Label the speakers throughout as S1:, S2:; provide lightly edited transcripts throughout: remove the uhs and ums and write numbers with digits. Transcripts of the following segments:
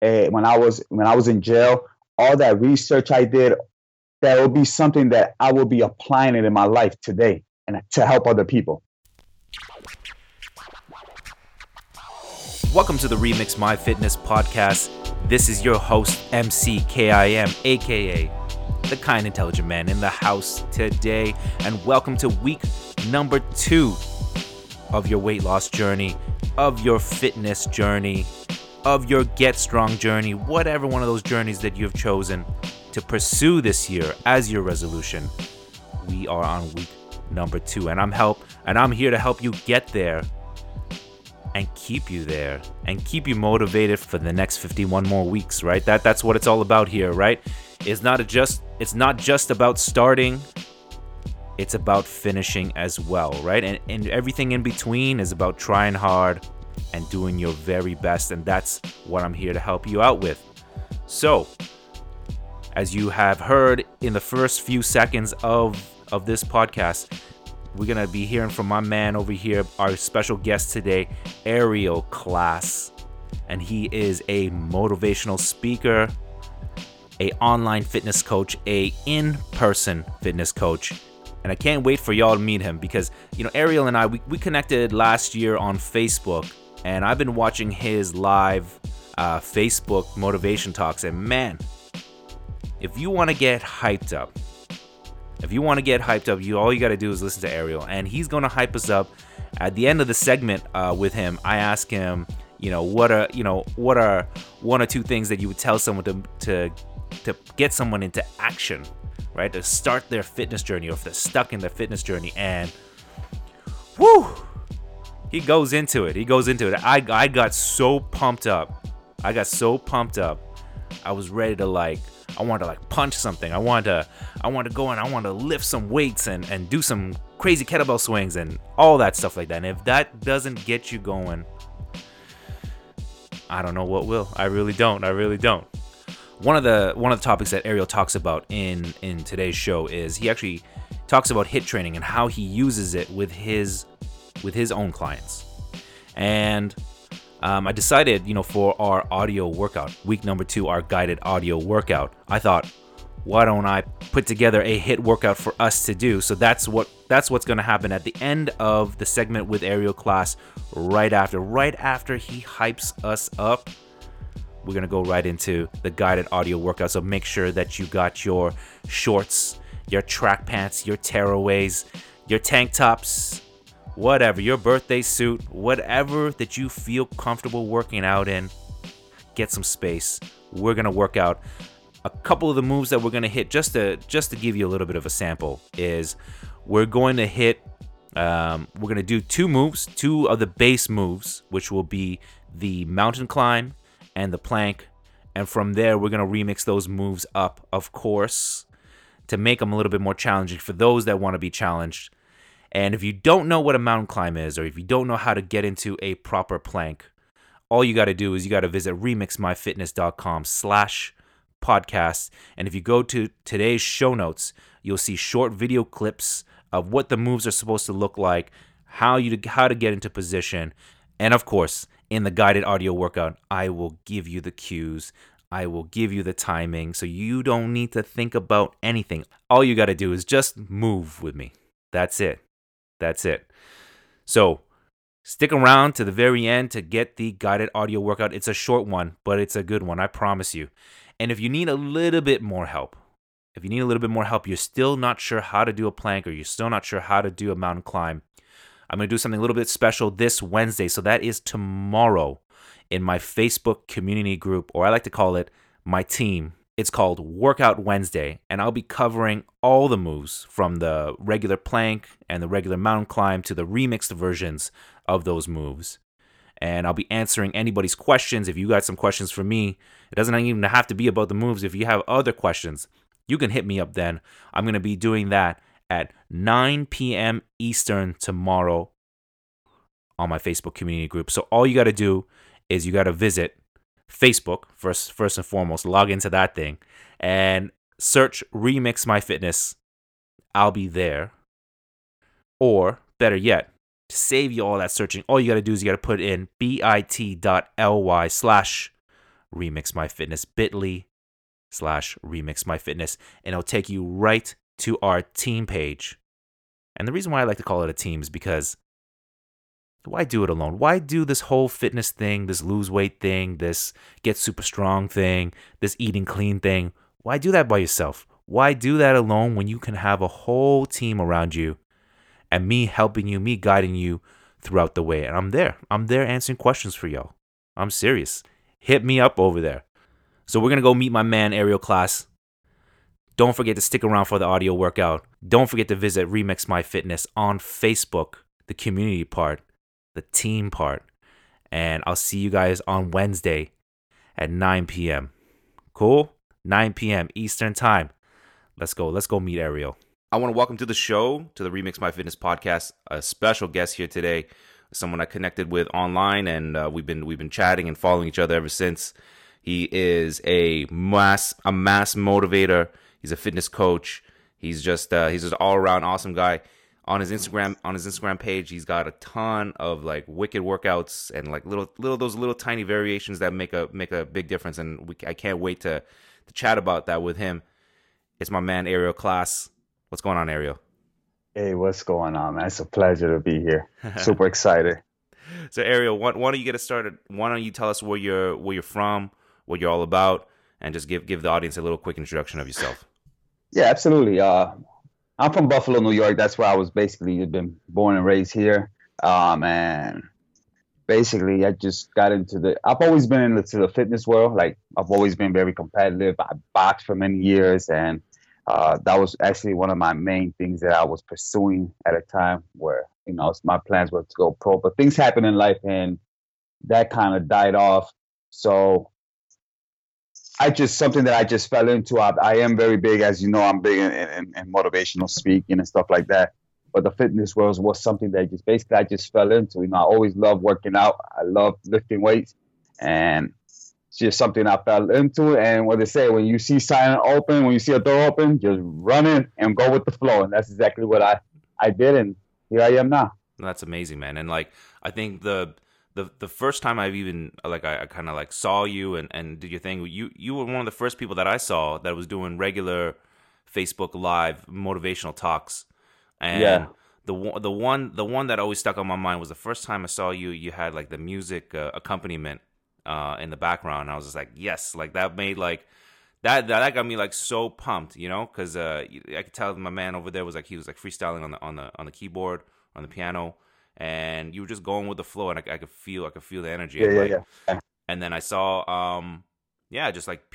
S1: when I was in jail, all that research I did, that will be something that I will be applying it in my life today and to help other people.
S2: Welcome to the Remix My Fitness podcast. This is your host, MC KIM, aka the Kind Intelligent Man in the house today. And welcome to week number 2 of your weight loss journey, of your fitness journey, of your get strong journey, whatever one of those journeys that you've chosen to pursue this year as your resolution. We are on week number 2, and I'm here to help you get there and keep you there and keep you motivated for the next 51 more weeks, right? That's what it's all about here, right? It's not just about starting, it's about finishing as well, right? And everything in between is about trying hard and doing your very best, and that's what I'm here to help you out with. So, as you have heard in the first few seconds of this podcast, we're going to be hearing from my man over here, our special guest today, Ariel Class. And he is a motivational speaker, a online fitness coach, a in-person fitness coach. And I can't wait for y'all to meet him because, Ariel and I, we connected last year on Facebook. And I've been watching his live Facebook motivation talks. And man, if you want to get hyped up, all you got to do is listen to Ariel, and he's going to hype us up. At the end of the segment with him, I ask him, what are one or two things that you would tell someone to get someone into action, right? To start their fitness journey, or if they're stuck in their fitness journey. And whoo, he goes into it. I got so pumped up. I was ready to I wanted to punch something. I wanted to go and I wanted to lift some weights and do some crazy kettlebell swings and all that stuff like that. And if that doesn't get you going, I don't know what will. I really don't. One of the topics that Ariel talks about in today's show is he actually talks about HIIT training and how he uses it with his own clients. And I decided, for our audio workout, week number 2, our guided audio workout, I thought, why don't I put together a HIIT workout for us to do? So that's what's going to happen at the end of the segment with Ariel Class. Right after he hypes us up, we're going to go right into the guided audio workout. So make sure that you got your shorts, your track pants, your tearaways, your tank tops, whatever, your birthday suit, whatever that you feel comfortable working out in. Get some space. We're going to work out. A couple of the moves that we're going to hit, just to give you a little bit of a sample, is we're going to hit, we're going to do 2 moves, 2 of the base moves, which will be the mountain climb and the plank. And from there, we're going to remix those moves up, of course, to make them a little bit more challenging for those that want to be challenged. And if you don't know what a mountain climb is, or if you don't know how to get into a proper plank, all you got to do is you got to visit remixmyfitness.com/podcast. And if you go to today's show notes, you'll see short video clips of what the moves are supposed to look like, how to get into position. And of course, in the guided audio workout, I will give you the cues. I will give you the timing, so you don't need to think about anything. All you got to do is just move with me. That's it. So stick around to the very end to get the guided audio workout. It's a short one, but it's a good one, I promise you. And if you need a little bit more help, you're still not sure how to do a plank, or you're still not sure how to do a mountain climb, I'm going to do something a little bit special this Wednesday. So that is tomorrow in my Facebook community group, or I like to call it my team. It's called Workout Wednesday, and I'll be covering all the moves from the regular plank and the regular mountain climb to the remixed versions of those moves. And I'll be answering anybody's questions. If you got some questions for me, it doesn't even have to be about the moves. If you have other questions, you can hit me up then. I'm going to be doing that at 9 p.m. Eastern tomorrow on my Facebook community group. So all you got to do is you got to visit Facebook first and foremost, log into that thing and search Remix My Fitness. I'll be there. Or better yet, to save you all that searching, all you got to do is you got to put in bit.ly/remixmyfitness. Remix My Fitness, bit.ly/Remix My Fitness, and it'll take you right to our team page. And the reason why I like to call it a team is because why do it alone? Why do this whole fitness thing, this lose weight thing, this get super strong thing, this eating clean thing? Why do that by yourself? Why do that alone when you can have a whole team around you and me helping you, me guiding you throughout the way? And I'm there. I'm there answering questions for y'all. I'm serious. Hit me up over there. So we're going to go meet my man, Ariel Class. Don't forget to stick around for the audio workout. Don't forget to visit Remix My Fitness on Facebook, the community part, the team part. And I'll see you guys on Wednesday at 9 p.m. Cool? 9 p.m. Eastern Time. Let's go meet Ariel. I want to welcome to the show, to the Remix My Fitness podcast, a special guest here today, someone I connected with online, and we've been chatting and following each other ever since. He is a mass motivator. He's a fitness coach. He's just all around awesome guy. On his Instagram page, he's got a ton of like wicked workouts and like little tiny variations that make a big difference. And I can't wait to chat about that with him. It's my man Ariel Class. What's going on, Ariel?
S1: Hey, what's going on, man? It's a pleasure to be here. Super excited.
S2: So Ariel, why don't you get us started? Why don't you tell us where you're from, what you're all about, and just give the audience a little quick introduction of yourself.
S1: Yeah, absolutely. I'm from Buffalo, New York. That's where I was basically been born and raised here. And basically, I just got I've always been into the fitness world. Like, I've always been very competitive. I boxed for many years, and that was actually one of my main things that I was pursuing at a time where, my plans were to go pro. But things happen in life, and that kind of died off. So something that I just fell into. I am very big, as you know, I'm big in motivational speaking and stuff like that. But the fitness world was something that I just fell into. I always loved working out. I love lifting weights, and it's just something I fell into. And what they say, when you see when you see a door open, just run in and go with the flow. And that's exactly what I did, and here I am now.
S2: That's amazing, man. And like, I think the first time I've even I kind of like saw you and did your thing, you were one of the first people that I saw that was doing regular Facebook Live motivational talks. And
S1: yeah.
S2: the one that always stuck on my mind was the first time I saw you. You had like the music accompaniment in the background. I was just like, yes, like that made like that got me like so pumped, because I could tell my man over there was like he was like freestyling on the keyboard, on the piano. And you were just going with the flow, and I could feel the energy.
S1: Yeah.
S2: And then I saw, just like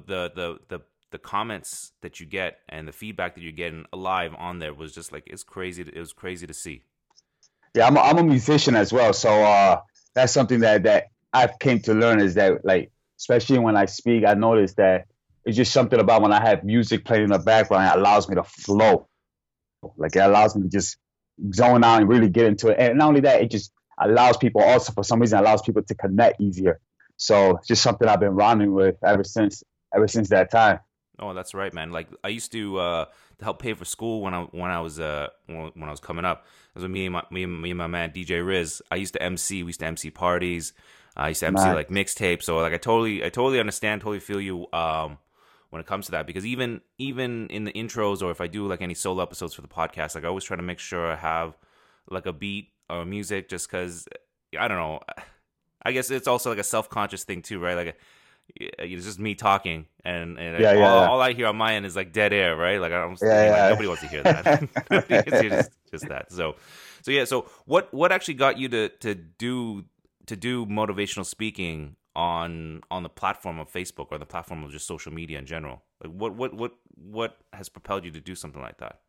S2: the comments that you get and the feedback that you're getting live on there was just like, it was crazy to see.
S1: Yeah, I'm a musician as well, so that's something that I've came to learn is that, like, especially when I speak, I notice that it's just something about when I have music playing in the background, it allows me to flow. Like, it allows me to just zone out and really get into it. And not only that, it just allows people also, for some reason, allows people to connect easier. So it's just something I've been running with ever since that time.
S2: Oh, that's right, man. Like, I used to help pay for school when I was coming up. It was with me and my man DJ Riz. I used to MC. We used to MC parties. I used to MC like mixtapes. So like I totally understand, totally feel you when it comes to that, because even in the intros, or if I do like any solo episodes for the podcast, like I always try to make sure I have like a beat or music, just because I don't know, I guess it's also like a self-conscious thing too, right? Like it's just me talking, and all I hear on my end is like dead air, right? Like like, nobody wants to hear that. Nobody wants to hear just that. So what actually got you to do motivational speaking on the platform of Facebook, or the platform of just social media in general? Like what has propelled you to do something like that?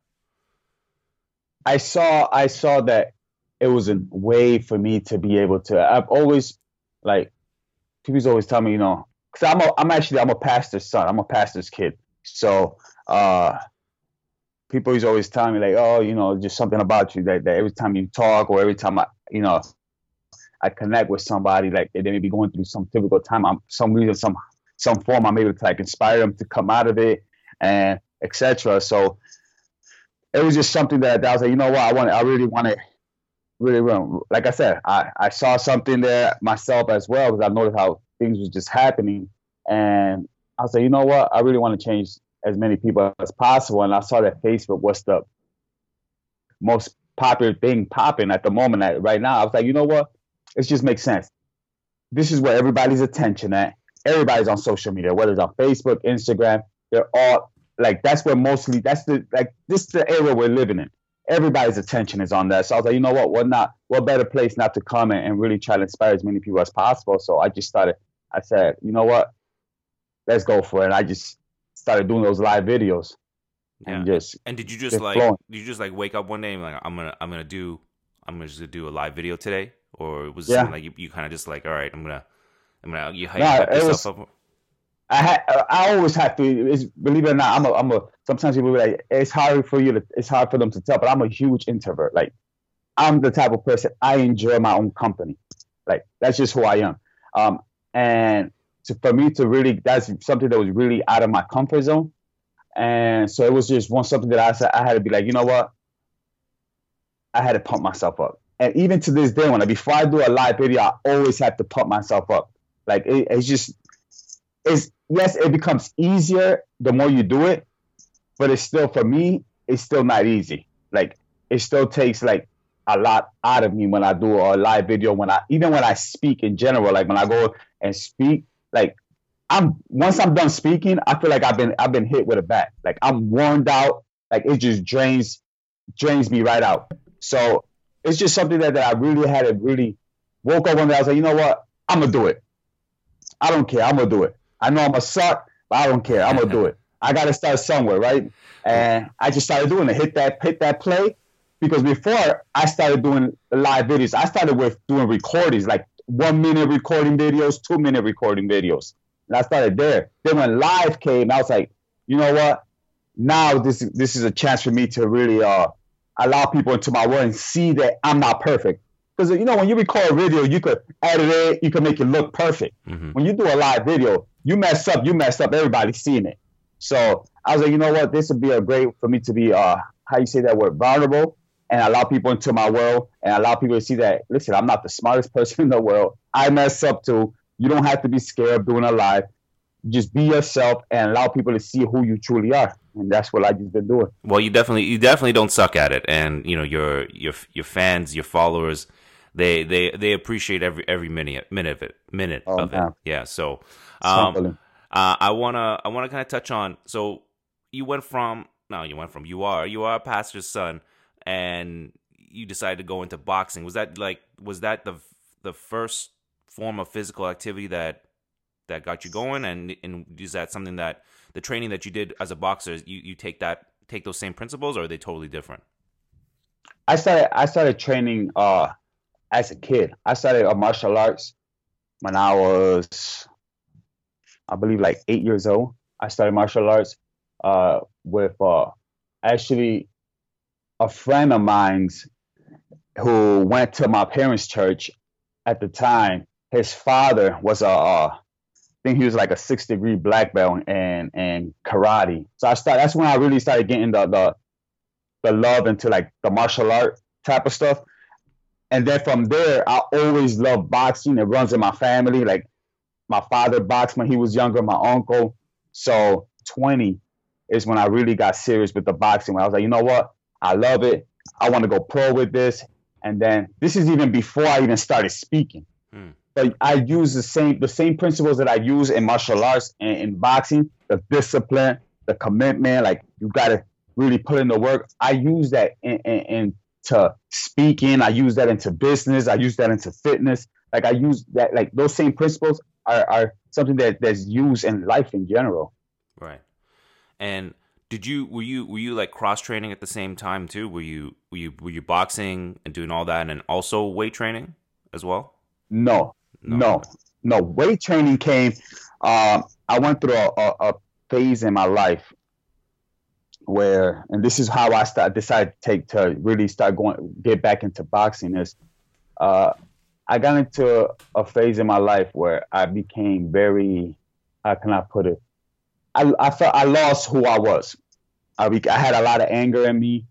S1: I saw that it was a way for me to be able to. I've always, like, people always tell me, because I'm a pastor's son. I'm a pastor's kid. So people always tell me, like, oh, just something about you that every time you talk, or every time I connect with somebody, like they may be going through some difficult time, some reason, some form, I'm able to like inspire them to come out of it, and etc. So it was just something that I was like, you know what, I really want to, like I said, I saw something there myself as well, because I noticed how things was just happening, And I was like, you know what? I really want to change as many people as possible. And I saw that Facebook was the most popular thing popping at the moment. Right now, I was like, you know what? It just makes sense. This is where everybody's attention at. Everybody's on social media, whether it's on Facebook, Instagram. They're all like, that's where mostly, this is the era we're living in. Everybody's attention is on that. So I was like, you know what better place not to come and really try to inspire as many people as possible. So I said, you know what, let's go for it. And I just started doing those live videos.
S2: Yeah. And did you just wake up one day and like, I'm gonna just do a live video today? Or was it something like you kind of just like, all right, you hype yourself up?
S1: I always have to. Believe it or not, sometimes people be like, it's hard for them to tell, but I'm a huge introvert. Like, I'm the type of person, I enjoy my own company. Like, that's just who I am. And for me to really, that's something that was really out of my comfort zone. And so it was just something that I said, I had to be like, you know what? I had to pump myself up. And even to this day, before I do a live video, I always have to pump myself up. Like, yes, it becomes easier the more you do it, but for me, it's still not easy. Like, it still takes like a lot out of me when I do a live video, even when I speak in general, like when I go and speak, like once I'm done speaking, I feel like I've been hit with a bat. Like, I'm worn out, like it just drains me right out. So it's just something that I really had to really woke up one day. I was like, you know what? I'm gonna do it. I don't care. I'm gonna do it. I know I'm a suck, but I don't care. I'm gonna do it. I gotta start somewhere, right? And I just started doing it. Hit that play, because before I started doing live videos, I started with doing recordings, like 1 minute recording videos, 2 minute recording videos, and I started there. Then when live came, I was like, you know what? Now this is a chance for me to really allow people into my world and see that I'm not perfect. Because, when you record a video, you could edit it, you could make it look perfect. Mm-hmm. When you do a live video, you mess up, everybody's seeing it. So I was like, you know what, this would be a great for me to be, how you say that word, vulnerable, and allow people into my world and allow people to see that, listen, I'm not the smartest person in the world. I mess up too. You don't have to be scared of doing a live. Just be yourself and allow people to see who you truly are. And that's what I've just been doing.
S2: Well, you definitely don't suck at it. And, your fans, your followers, they appreciate every minute of it. Yeah. So, I wanna kind of touch on. So you are a pastor's son, and you decided to go into boxing. Was that the first form of physical activity that got you going? And is that something that the training that you did as a boxer, you take those same principles, or are they totally different?
S1: I started training as a kid. I started martial arts when I was, I believe, like 8 years old. I started martial arts with actually a friend of mine's who went to my parents' church at the time. His father was I think he was like a 6th-degree black belt in karate. So that's when I really started getting the love into like the martial art type of stuff. And then from there, I always loved boxing. It runs in my family. Like, my father boxed when he was younger, my uncle. So 20 is when I really got serious with the boxing. When I was like, you know what? I love it. I want to go pro with this. And then this is even before I even started speaking. But I use the same principles that I use in martial arts and in boxing, the discipline, the commitment. Like, you got to really put in the work. I use that into speaking. I use that into business. I use that into fitness. Like, I use that, like, those same principles are something that's used in life in general.
S2: Right. And were you like cross training at the same time too? Were you boxing and doing all that and also weight training as well?
S1: No. Weight training came. I went through a phase in my life where, and this is how I decided to really get back into boxing, is I got into a phase in my life where I became very, how can I put it? I felt I lost who I was. I had a lot of anger in me.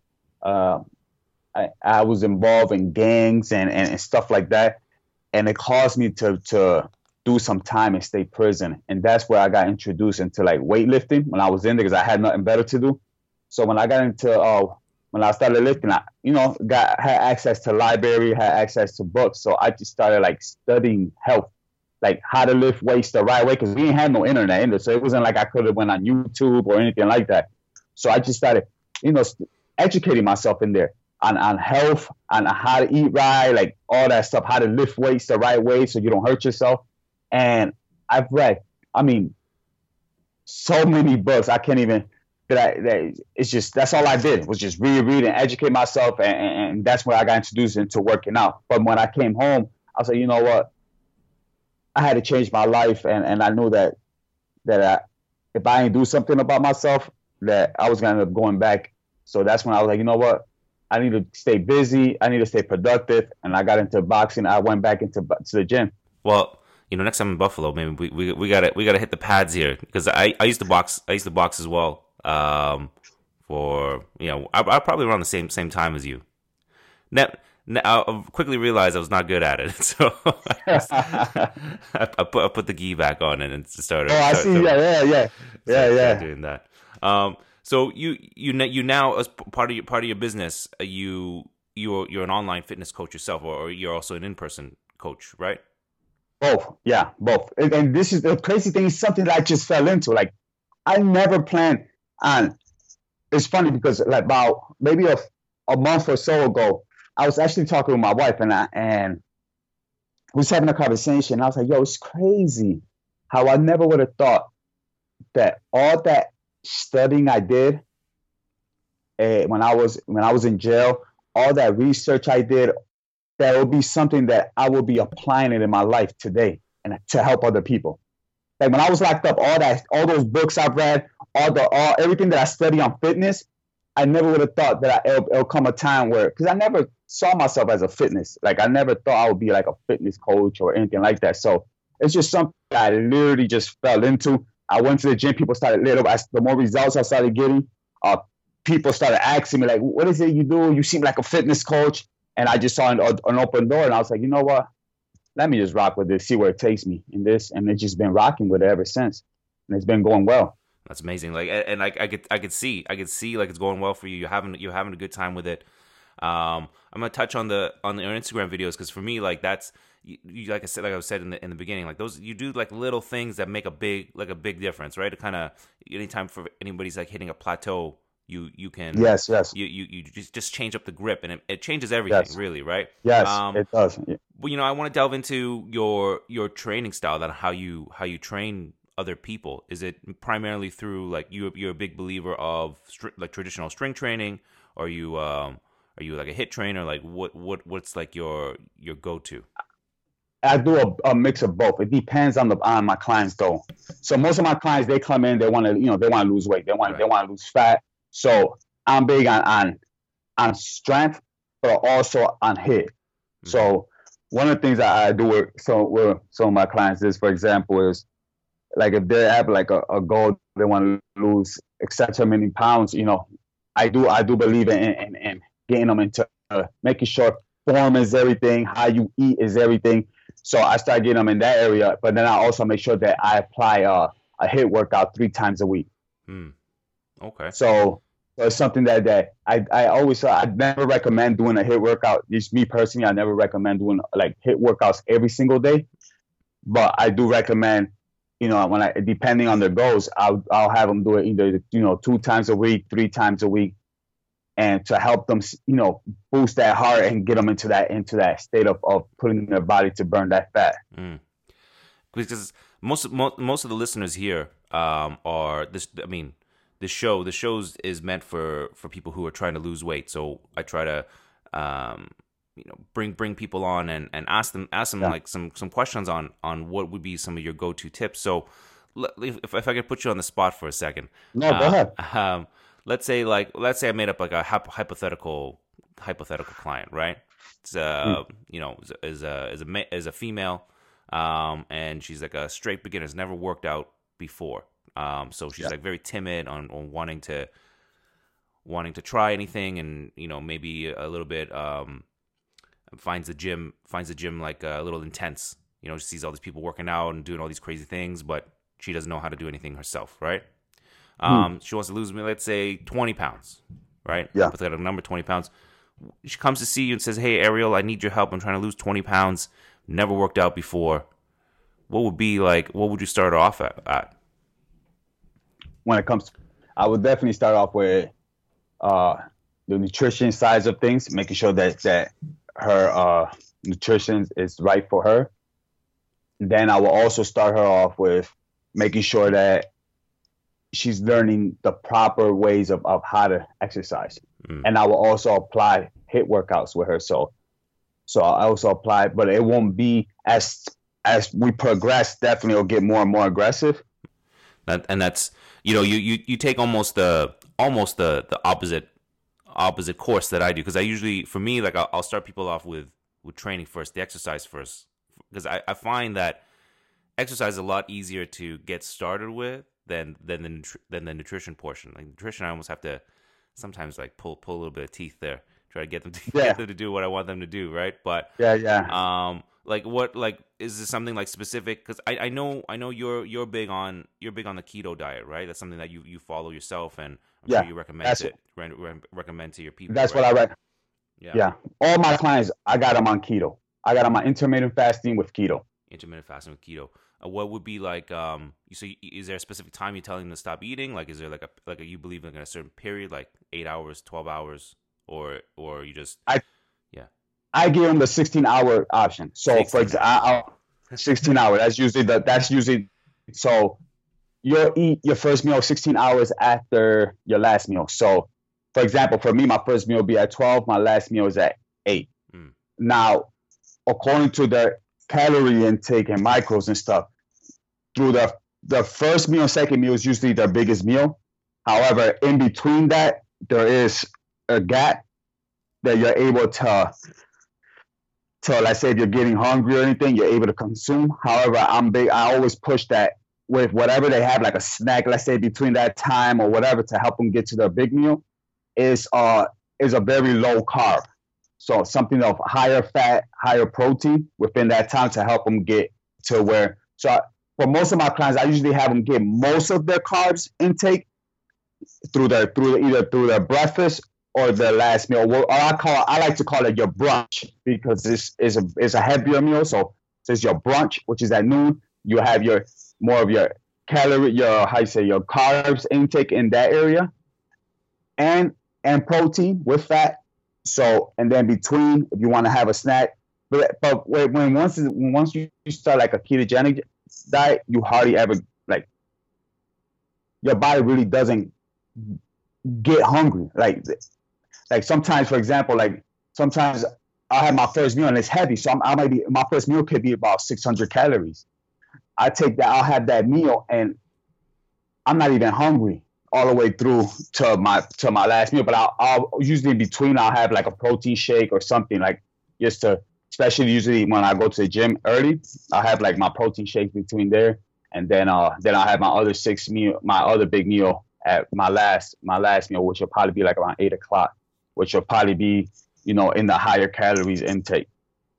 S1: I was involved in gangs and stuff like that. And it caused me to do some time in state prison. And that's where I got introduced into like weightlifting when I was in there because I had nothing better to do. So when I got into when I started lifting, I, had access to library, had access to books. So I just started like studying health, like how to lift weights the right way, because we didn't have no internet in there. So it wasn't like I could have went on YouTube or anything like that. So I just started, educating myself in there on health, on how to eat right, like all that stuff, how to lift weights the right way so you don't hurt yourself. And I've read, so many books. I can't even, it's just, that's all I did was just read and educate myself. And that's where I got introduced into working out. But when I came home, I was like, you know what? I had to change my life. And I knew that if I didn't do something about myself, that I was going to end up going back. So that's when I was like, you know what? I need to stay busy. I need to stay productive. And I got into boxing. I went back to the gym.
S2: Well, next time in Buffalo, maybe we gotta hit the pads here, because I used to box. I used to box as well. For I probably around the same time as you. Now I quickly realized I was not good at it, so I put the gi back on and started.
S1: Oh, I see. Yeah.
S2: Doing that. So you now, as part of your business, you're an online fitness coach yourself, or you're also an in-person coach, right?
S1: Both. Yeah, both. And this is the crazy thing, is something that I just fell into. Like, I never planned on. It's funny because like about maybe a month or so ago, I was actually talking with my wife, and we was having a conversation. I was like, yo, it's crazy how I never would have thought that all that studying I did when I was in jail, all that research I did, that would be something that I will be applying it in my life today and to help other people. Like when I was locked up, all those books I've read, everything that I study on fitness, I never would have thought that it'll come a time where, because I never saw myself as a fitness. Like I never thought I would be like a fitness coach or anything like that. So it's just something I literally just fell into. I went to the gym. People started the more results I started getting, people started asking me like, "What is it you do? You seem like a fitness coach." And I just saw an open door, and I was like, you know what? Let me just rock with this, see where it takes me in this, and it's just been rocking with it ever since, and it's been going well.
S2: That's amazing. Like, and I could see like it's going well for you. You're having a good time with it. I'm gonna touch on your Instagram videos, because for me, like that's you like I said in the beginning, like those, you do like little things that make a big difference, right? It kind of, anytime for anybody's like hitting a plateau, you can
S1: yes
S2: you just change up the grip, and it changes everything, really, right?
S1: Yes, it does.
S2: Well, I want to delve into your training style, that how you train other people. Is it primarily through like you're a big believer of like traditional strength training, or are you like a HIIT trainer? Like what's like your go-to?
S1: I do a mix of both. It depends on my clients though. So most of my clients, they come in, they want to lose weight, they want to lose fat. So I'm big on strength, but also on HIIT. Mm-hmm. So one of the things that I do with some of my clients is, for example, is like if they have like a goal, they want to lose such many pounds. I do believe in getting them into making sure form is everything, how you eat is everything. So I start getting them in that area, but then I also make sure that I apply a HIIT workout 3 times a week.
S2: Okay.
S1: So it's something that I always, I never recommend doing a HIIT workout. Just me personally, I never recommend doing like HIIT workouts every single day. But I do recommend, depending on their goals, I'll have them do it either 2 times a week, 3 times a week, and to help them, boost that heart and get them into that state of putting their body to burn that fat.
S2: Because most of the listeners here are this. I mean, the shows is meant for people who are trying to lose weight. So I try to bring people on and ask them like some questions on what would be some of your go-to tips. So if I could put you on the spot for a second.
S1: No, go ahead.
S2: Let's say I made up like a hypothetical client, right? It's is a female, and she's like a straight beginner, has never worked out before. So she's like very timid on wanting to try anything, and maybe a little bit finds the gym like a little intense. You know, she sees all these people working out and doing all these crazy things, but she doesn't know how to do anything herself, right? She wants to lose, let's say, 20 pounds, right?
S1: Yeah.
S2: Put that a number, 20 pounds. She comes to see you and says, hey, Ariel, I need your help. I'm trying to lose 20 pounds. Never worked out before. What would you start off at?
S1: When it comes to, I would definitely start off with the nutrition sides of things, making sure that her nutrition is right for her. Then I will also start her off with making sure that she's learning the proper ways of how to exercise. And I will also apply HIIT workouts with her. So I also apply, but it won't be as we progress, definitely it'll get more and more aggressive.
S2: And that's, you know, you take almost the opposite course that I do. Because I usually, for me, like I'll start people off with training first, the exercise first. Because I find that exercise is a lot easier to get started with than the nutrition portion. Like nutrition, I almost have to sometimes like pull a little bit of teeth there, try to get them to do what I want them to do, right? But like is this something like specific? Because I know you're big on the keto diet, right? That's something that you follow yourself, and I'm sure you recommend to your people.
S1: That's
S2: right?
S1: what I recommend. Yeah. All my clients, I got them on keto. I got them on intermittent fasting with keto.
S2: Intermittent fasting with keto. What would be like? Is there a specific time you're telling them to stop eating? Like, is there like a you believe in a certain period, like 8 hours, 12 hours, or you just?
S1: I give them the 16-hour option. So for example, 16 hours. That's usually. So you'll eat your first meal 16 hours after your last meal. So, for example, for me, my first meal will be at 12. My last meal is at 8. Now, according to the calorie intake and macros and stuff, through the first meal, second meal is usually their biggest meal. However, in between that, there is a gap that you're able to let's say if you're getting hungry or anything, you're able to consume. However, I always push that with whatever they have, like a snack, let's say between that time or whatever, to help them get to their big meal, is a very low carb. So something of higher fat, higher protein within that time to help them get to where. So for most of my clients, I usually have them get most of their carbs intake either through their breakfast or their last meal. Or I like to call it your brunch, because this is a heavier meal. So it's your brunch, which is at noon. You have more of your your carbs intake in that area, and protein with fat. So, and then between, if you want to have a snack, but once you start like a ketogenic diet, you hardly ever, like, your body really doesn't get hungry. Like sometimes, for example, like sometimes I'll have my first meal and it's heavy. So my first meal could be about 600 calories. I take that, I'll have that meal and I'm not even hungry all the way through to my last meal. But I'll usually in between, I'll have like a protein shake or something, like just to, especially usually when I go to the gym early, I'll have like my protein shake between there. And then I'll have my other big meal at my last meal, which will probably be like around 8 o'clock, which will probably be, in the higher calories intake.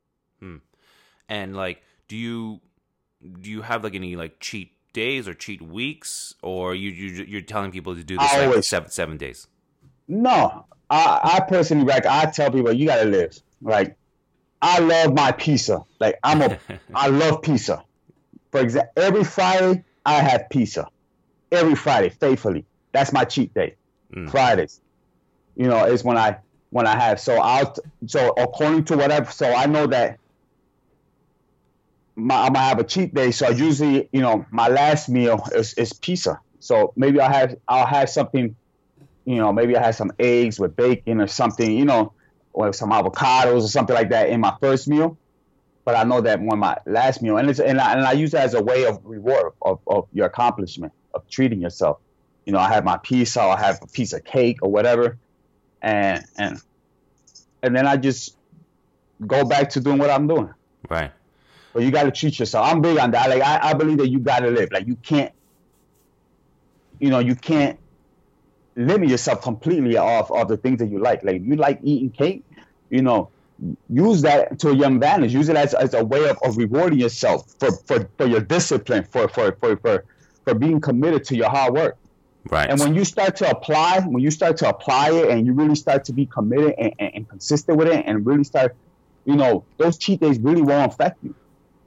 S2: And like, do you have like any like cheat days or cheat weeks, or you're telling people to do this like 7 days?
S1: No, I personally, like, I tell people, you gotta live. Like, I love my pizza. Like, I love pizza. For example, every Friday I have pizza. Every Friday, faithfully. That's my cheat day. Fridays, is when I have. So according to whatever. So I know that I'm gonna have a cheat day. So usually, my last meal is pizza. So maybe I'll have something. Maybe I have some eggs with bacon or something. Or some avocados or something like that in my first meal. But I know that when my last meal, and I use it as a way of reward of your accomplishment of treating yourself. I have my pizza, I'll have a piece of cake or whatever, and then I just go back to doing what I'm doing.
S2: Right.
S1: But you got to treat yourself. I'm big on that. Like, I believe that you got to live. Like, you can't limit yourself completely off of the things that you like. Like, you like eating cake, use that to your advantage. Use it as a way of rewarding yourself for your discipline, for being committed to your hard work.
S2: Right.
S1: And when you start to apply it and you really start to be committed and consistent with it and really start, those cheat days really won't affect you.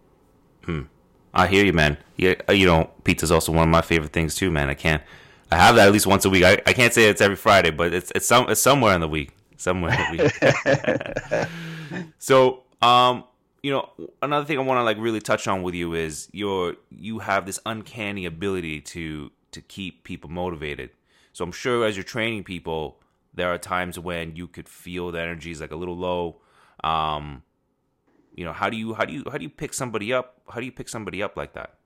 S2: I hear you, man. Yeah, pizza's also one of my favorite things too, man. I have that at least once a week. I can't say it's every Friday, but it's somewhere in the week. Somewhere in the week. So, another thing I want to like really touch on with you is you have this uncanny ability to keep people motivated. So I'm sure as you're training people, there are times when you could feel the energy is like a little low. How do you pick somebody up? How do you pick somebody up like that?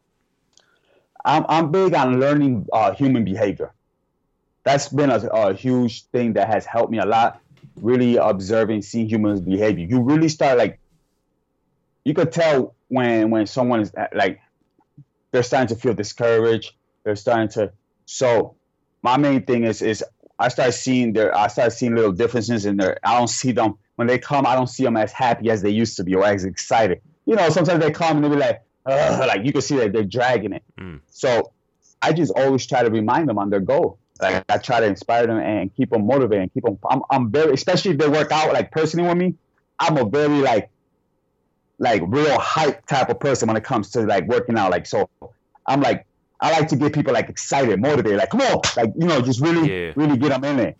S1: I'm big on learning human behavior. That's been a huge thing that has helped me a lot. Really observing, seeing human behavior. You really start you could tell when someone is they're starting to feel discouraged. They're starting to. So my main thing is I start seeing little differences in there. I don't see them when they come. I don't see them as happy as they used to be or as excited. Sometimes they come and they be like you can see that they're dragging it. So I just always try to remind them on their goal. Like I try to inspire them and keep them motivated and keep them. I'm very, especially if they work out personally with me. I'm a very real hype type of person when it comes to working out. So I'm I like to get people excited, motivated. Come on, just really really get them in there.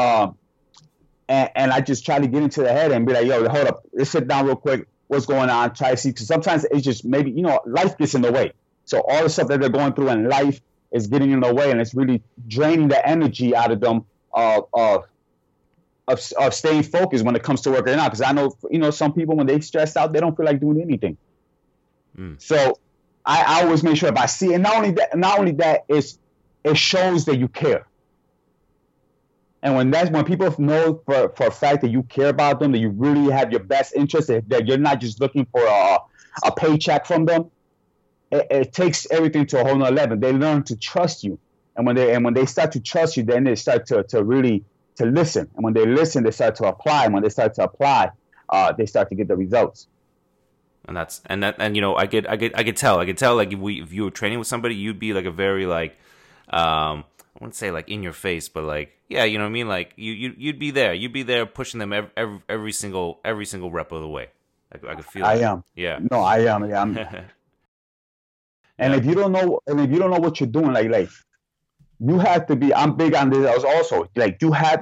S1: And I just try to get into the head and be like, yo, hold up, let's sit down real quick. What's going on? Try to see, because sometimes it's just maybe life gets in the way. So all the stuff that they're going through in life is getting in the way, and it's really draining the energy out of them of staying focused when it comes to working out. Because I know, some people when they stress out, they don't feel like doing anything. So I always make sure if I see it, not only that, it shows that you care. And when people know for a fact that you care about them, that you really have your best interest, that you're not just looking for a paycheck from them, it takes everything to a whole nother level. They learn to trust you, and when they start to trust you, then they start to really listen. And when they listen, they start to apply. And when they start to apply, they start to get the results.
S2: And I could tell if you were training with somebody, you'd be a very I wouldn't say in your face, but you know what I mean? You'd be there pushing them every single rep of the way. I could feel it.
S1: I am.
S2: Yeah.
S1: No, I am. Yeah, and if you don't know what you're doing, you have to be. I'm big on this also. You have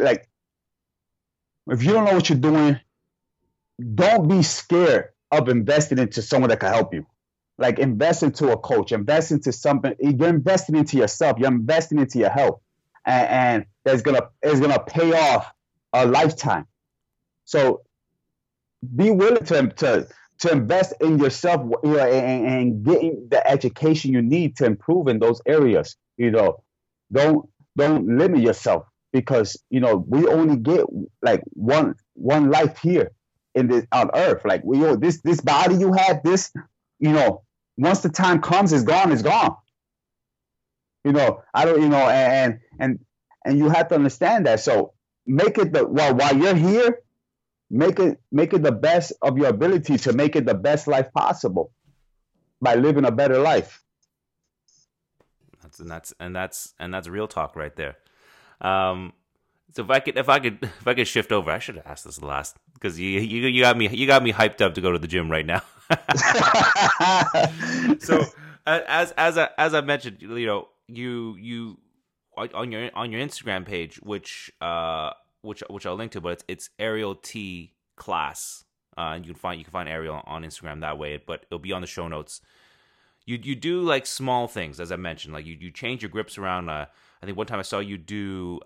S1: if you don't know what you're doing, don't be scared of investing into someone that can help you. Invest into a coach, invest into something. You're investing into yourself. You're investing into your health, and it's gonna pay off a lifetime. So be willing to invest in yourself, and getting the education you need to improve in those areas. Don't limit yourself, because we only get one life here on Earth. This body you have, this once the time comes, it's gone. It's gone. I don't. And you have to understand that. So make it while you're here. Make it the best of your ability to make it the best life possible by living a better life.
S2: That's real talk right there. So if I could shift over, I should have asked this last, because you got me hyped up to go to the gym right now. So as I mentioned, you on your Instagram page, which I'll link to, but it's Ariel T Class. And you can find Ariel on Instagram that way, but it'll be on the show notes. You do small things, as I mentioned, you change your grips around. I think one time I saw you do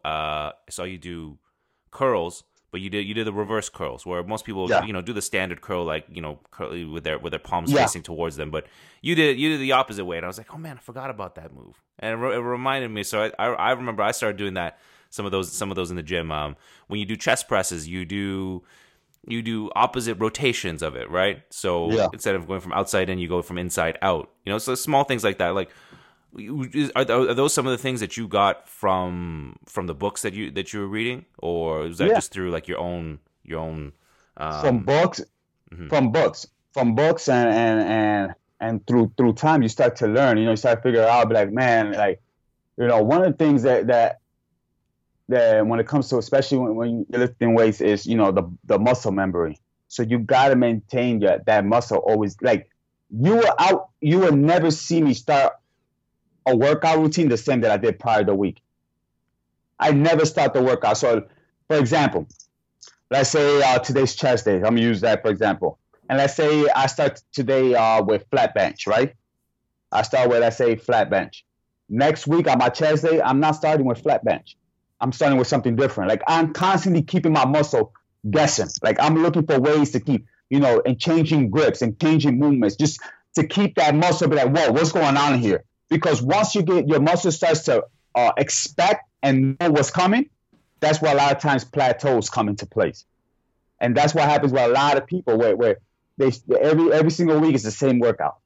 S2: curls, but you did the reverse curls, where most people do the standard curl, curly with their palms facing towards them, but you did the opposite way, and I was like, oh man, I forgot about that move, and it reminded me. So I remember I started doing that, some of those in the gym. When you do chest presses, you do opposite rotations of it, right? So instead of going from outside in, you go from inside out. So small things like that. Are those some of the things that you got from the books that you were reading, or was that just through your own
S1: from books,
S2: mhm.
S1: from books, and through time, you start to learn. You start to figure out, be like, man, like, one of the things that when it comes to, especially when you're lifting weights, is the muscle memory. So you got to maintain that muscle always. Like, you will never see me start a workout routine the same that I did prior to the week. I never start the workout. So, for example, let's say today's chest day. I'm gonna use that for example. And let's say I start today with flat bench, right? I start with, let's say, flat bench. Next week on my chest day, I'm not starting with flat bench. I'm starting with something different. Like, I'm constantly keeping my muscle guessing. Like, I'm looking for ways to keep, and changing grips and changing movements, just to keep that muscle be like, whoa, what's going on here? Because once your muscle starts to expect and know what's coming, that's where a lot of times plateaus come into place. And that's what happens with a lot of people where they every single week is the same workout.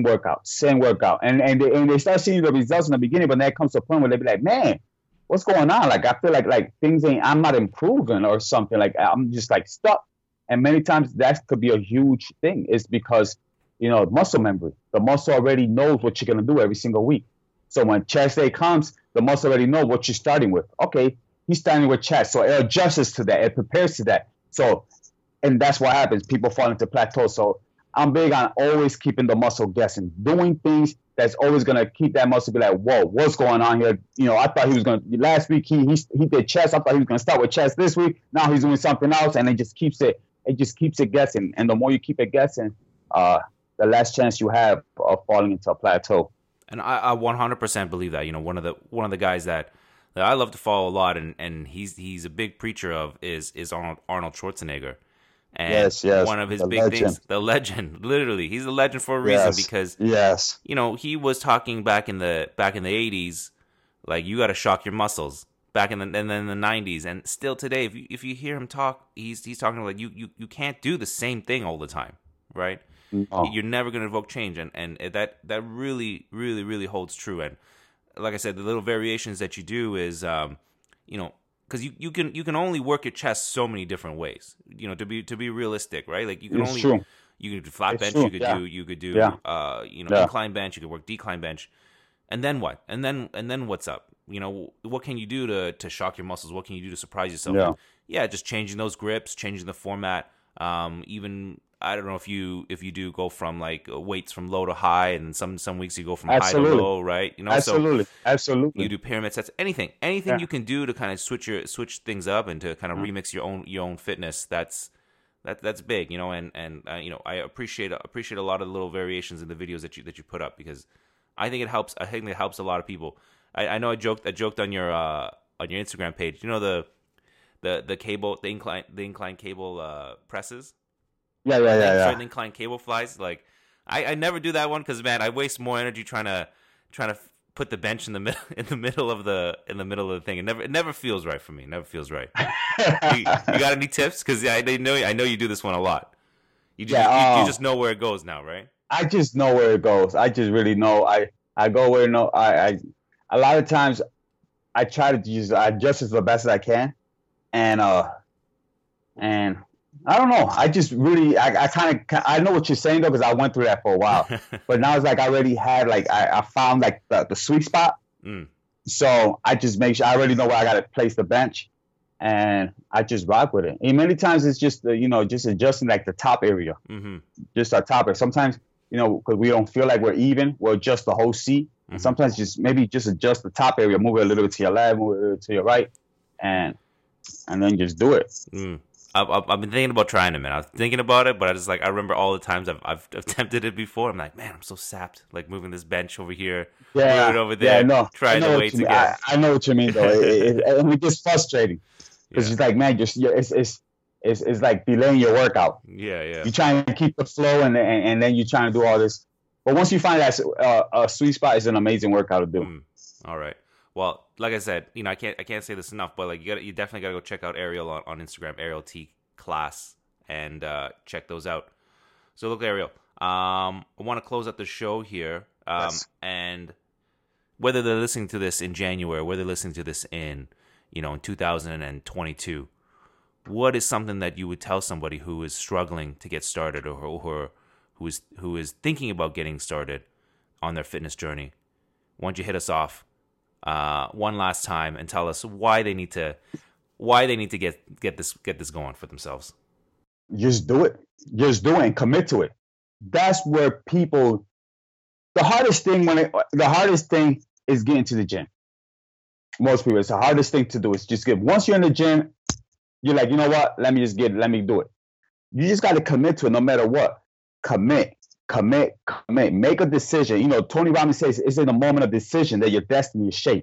S1: And they start seeing the results in the beginning, but then it comes to a point where they be like, man, what's going on? Like, I feel like things I'm not improving or something. Like, I'm just like stuck. And many times that could be a huge thing. It's because, muscle memory. The muscle already knows what you're going to do every single week. So when chest day comes, the muscle already know what you're starting with. Okay, he's starting with chest. So it adjusts to that. It prepares to that. So, and that's what happens. People fall into plateaus. So I'm big on always keeping the muscle guessing, doing things that's always going to keep that muscle be like, whoa, what's going on here? I thought he was going to, last week he did chest. I thought he was going to start with chest this week. Now he's doing something else. And it just keeps it guessing. And the more you keep it guessing, the less chance you have of falling into a plateau.
S2: And I 100% believe that. One of the guys that I love to follow a lot, and he's a big preacher of is Arnold Schwarzenegger. And
S1: yes,
S2: one of his big things, the legend, literally, he's a legend for a reason because he was talking back in the 80s, like, you got to shock your muscles back in the 90s, and still today, if you hear him talk, he's talking like you can't do the same thing all the time, right? No. You're never going to evoke change, and that really, really, really holds true. And like I said, the little variations that you do is, because you can only work your chest so many different ways, to be realistic, right? Like, you can you can do flat bench, you could do incline bench, you could work decline bench, and then what? And then what's up? What can you do to shock your muscles? What can you do to surprise yourself? Yeah, just changing those grips, changing the format, even. I don't know if you do go from like weights from low to high, and some weeks you go from high to low, right?
S1: Absolutely.
S2: You do pyramid sets, anything you can do to kind of switch things up and to kind of remix your own fitness. That's big, and I appreciate a lot of the little variations in the videos that you put up, because I think it helps. I think it helps a lot of people. I know I joked on your Instagram page. The cable, the incline cable presses.
S1: Yeah.
S2: Certain incline cable flies. Like, I never do that one because, man, I waste more energy trying to put the bench in the middle of the thing. It never feels right for me. It never feels right. you got any tips? Because I know you do this one a lot. You just know where it goes now, right?
S1: I just know where it goes. I just really know. I go where I a lot of times I try to adjust as the best as I can, and I don't know. I just really, I know what you're saying though, because I went through that for a while. But now it's like I already had, like, I found like the sweet spot. So I just make sure I already know where I got to place the bench, and I just rock with it. And many times it's just just adjusting like the top area, just our top area. Sometimes because we don't feel like we're even, we'll adjust the whole seat. And sometimes just adjust the top area, move it a little bit to your left, move it a little bit to your right, and then just do it.
S2: I've been thinking about trying it, man. I was thinking about it, but I remember all the times I've attempted it before. I'm like, man, I'm so sapped. Like, moving this bench over here, moving it over there, trying the weights again.
S1: I know what you mean, though. It gets frustrating because it's like, man, it's like delaying your workout.
S2: Yeah.
S1: You're trying to keep the flow, and then you're trying to do all this. But once you find that a sweet spot, is an amazing workout to do.
S2: All right. Well, like I said, I can't say this enough, but like you definitely gotta go check out Ariel on Instagram, Ariel T Class, and check those out. So look, Ariel, I want to close out the show here, and whether they're listening to this in January, whether they're listening to this in in 2022, what is something that you would tell somebody who is struggling to get started, or who is thinking about getting started on their fitness journey? Why don't you hit us off one last time and tell us why they need to get this going for themselves?
S1: Just do it. Just do it and commit to it. That's where people. The hardest thing is getting to the gym. Most people, it's the hardest thing to do. Is just get. Once you're in the gym, you're like, you know what? Let me do it. You just got to commit to it, no matter what. Commit. Make a decision. You know, Tony Robbins says it's in the moment of decision that your destiny is shaped.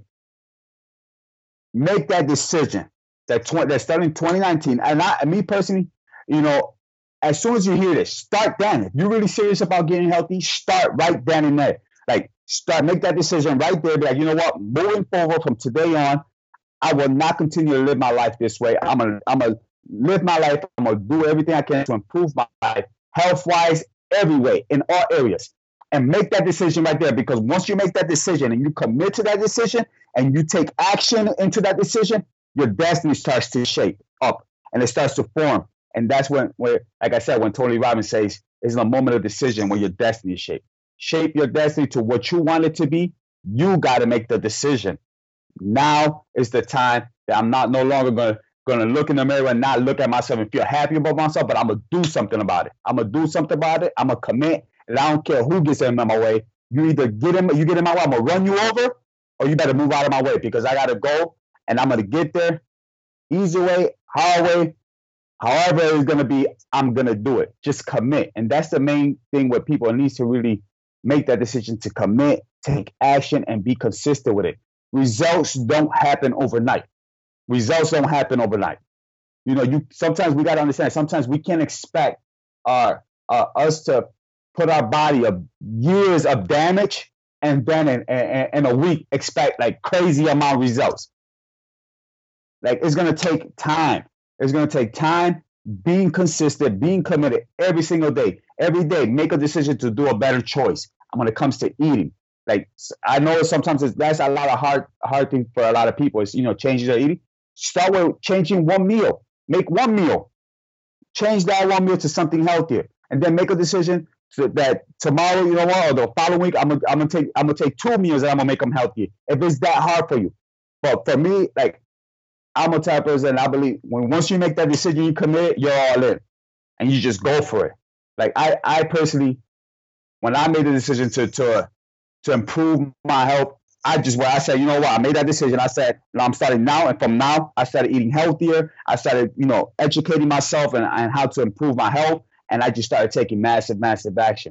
S1: Make that decision. That's starting 2019. And me personally, you know, as soon as you hear this, start then. If you're really serious about getting healthy, start right then and there. Like, make that decision right there. Be like, you know what? Moving forward from today on, I will not continue to live my life this way. I'm gonna live my life. I'm gonna do everything I can to improve my life, health-wise, every way, in all areas. And make that decision right there. Because once you make that decision and you commit to that decision and you take action into that decision, your destiny starts to shape up and it starts to form. And that's when like I said, when Tony Robbins says, it's a moment of decision when your destiny is shaped. Shape your destiny to what you want it to be. You got to make the decision. Now is the time that I'm no longer going to look in the mirror and not look at myself and feel happy about myself, but I'm going to do something about it. I'm going to commit, and I don't care who gets in my way. You either get in my way, I'm going to run you over, or you better move out of my way because I got to go and I'm going to get there. Easy way, hard way, however it's going to be, I'm going to do it. Just commit. And that's the main thing where people need to really make that decision to commit, take action, and be consistent with it. Results don't happen overnight. You know, sometimes we got to understand, sometimes we can't expect us to put our body of years of damage and then in a week expect like crazy amount of results. Like, it's going to take time. Being consistent, being committed every single day. Every day, make a decision to do a better choice when it comes to eating. Like, I know sometimes that's a lot of hard thing for a lot of people is, you know, changing their eating. Start with changing one meal. Make one meal. Change that one meal to something healthier. And then make a decision that tomorrow, you know what, or the following week, I'm gonna take 2 meals and I'm gonna make them healthier. If it's that hard for you. But for me, like, I'm a type of person, I believe once you make that decision, you commit, you're all in. And you just go for it. Like, I personally, when I made the decision to improve my health, I said, you know what, I made that decision. I said, I'm starting now. And from now, I started eating healthier. I started, you know, educating myself and how to improve my health. And I just started taking massive action.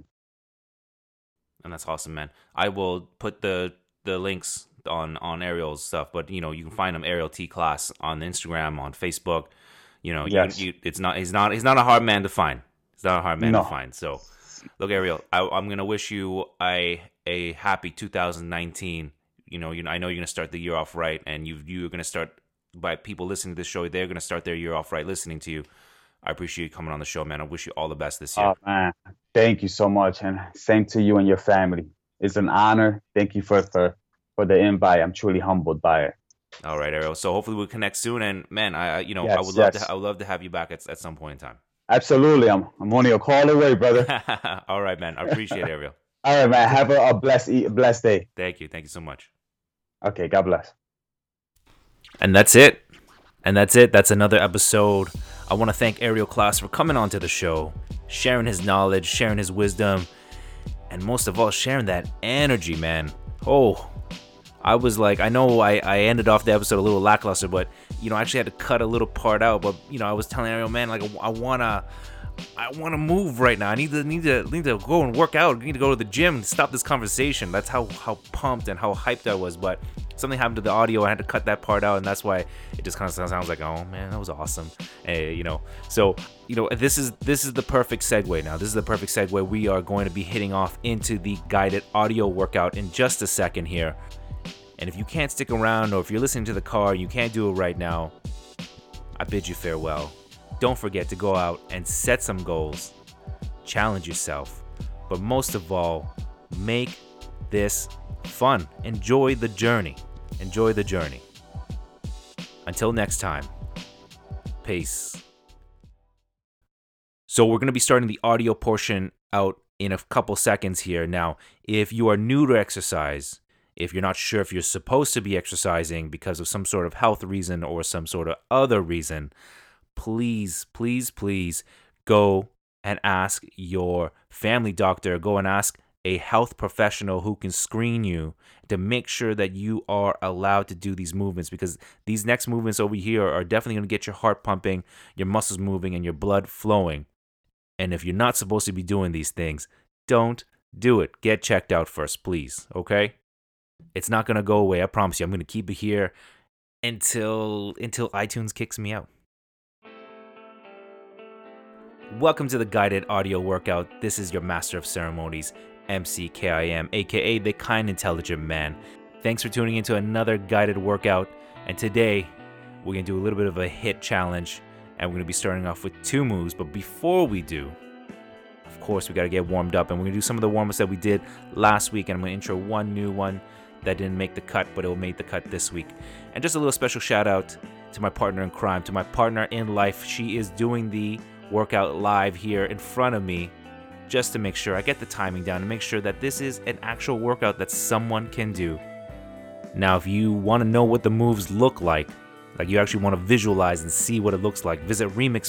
S2: And that's awesome, man. I will put the links on Ariel's stuff, but you know, you can find him Ariel T Class on Instagram, on Facebook. You know, yes. He's not a hard man to find. He's not a hard man to find. So, look, Ariel, I'm gonna wish you a happy 2019. You know, I know you're gonna start the year off right, and you're gonna start, by people listening to this show, they're gonna start their year off right listening to you. I appreciate you coming on the show, man. I wish you all the best this year.
S1: Oh, man, thank you so much, and same to you and your family. It's an honor. Thank you for the invite. I'm truly humbled by it.
S2: All right, Ariel. So hopefully we'll connect soon. And man, I would love to have you back at some point in time.
S1: Absolutely. I'm only a call away, brother.
S2: All right, man. I appreciate it, Ariel.
S1: All right, man. Have a blessed day.
S2: Thank you so much.
S1: Okay. God bless.
S2: And that's it. That's another episode. I want to thank Ariel Class for coming onto the show, sharing his knowledge, sharing his wisdom, and most of all, sharing that energy, man. Oh, I was like, I know I ended off the episode a little lackluster, but, you know, I actually had to cut a little part out. But, you know, I was telling Ariel, man, like, I wanna move right now. I need to go and work out. I need to go to the gym and stop this conversation. That's how pumped and how hyped I was. But something happened to the audio. I had to cut that part out, and that's why it just kind of sounds like, oh man, that was awesome. You know, so, you know, this is the perfect segue now. This is the perfect segue. We are going to be hitting off into the guided audio workout in just a second here. And if you can't stick around, or if you're listening to the car and you can't do it right now, I bid you farewell. Don't forget to go out and set some goals, challenge yourself, but most of all, make this fun. Enjoy the journey. Until next time, pace. So we're going to be starting the audio portion out in a couple seconds here. Now, if you are new to exercise, if you're not sure if you're supposed to be exercising because of some sort of health reason or some sort of other reason, please go and ask your family doctor, go and ask a health professional who can screen you to make sure that you are allowed to do these movements, because these next movements over here are definitely going to get your heart pumping, your muscles moving, and your blood flowing. And if you're not supposed to be doing these things, don't do it. Get checked out first, please, okay? It's not going to go away, I promise you. I'm going to keep it here until iTunes kicks me out. Welcome to the guided audio workout. This is your master of ceremonies, MC KIM, aka the Kind Intelligent Man. Thanks for tuning into another guided workout. And today, we're going to do a little bit of a HIIT challenge. And we're going to be starting off with 2 moves. But before we do, of course, we got to get warmed up. And we're going to do some of the warm-ups that we did last week. And I'm going to intro one new one that didn't make the cut, but it will make the cut this week. And just a little special shout out to my partner in crime, to my partner in life. She is doing the workout live here in front of me just to make sure I get the timing down and make sure that this is an actual workout that someone can do. Now, if you want to know what the moves look like you actually want to visualize and see what it looks like, visit